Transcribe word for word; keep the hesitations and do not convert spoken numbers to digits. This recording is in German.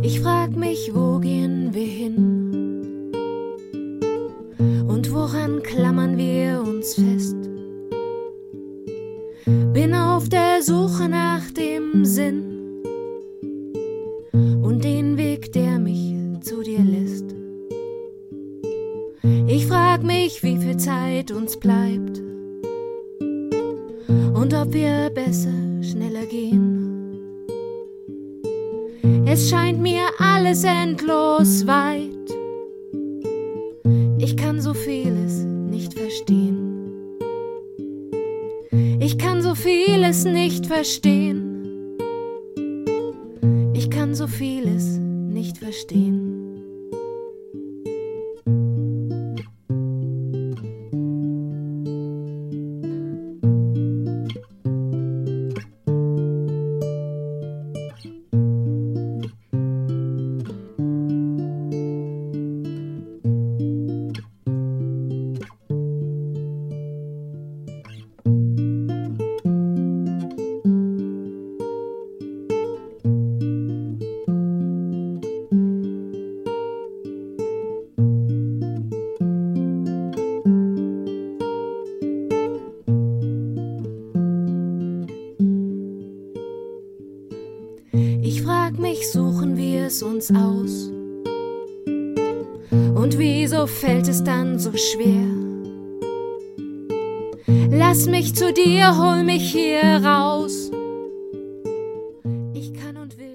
Ich frag mich, wo gehen wir hin? Und woran klammern wir uns fest? Bin auf der Suche nach dem Sinn und den Weg, der mich zu dir lässt. Ich frag mich, wie viel Zeit uns bleibt und ob wir besser schneller gehen. Es scheint mir alles endlos weit. Ich kann so vieles nicht verstehen. Ich kann so vieles nicht verstehen. Ich kann so vieles nicht verstehen. Ich frag mich, suchen wir es uns aus? Und wieso fällt es dann so schwer? Lass mich zu dir, hol mich hier raus. Ich kann und will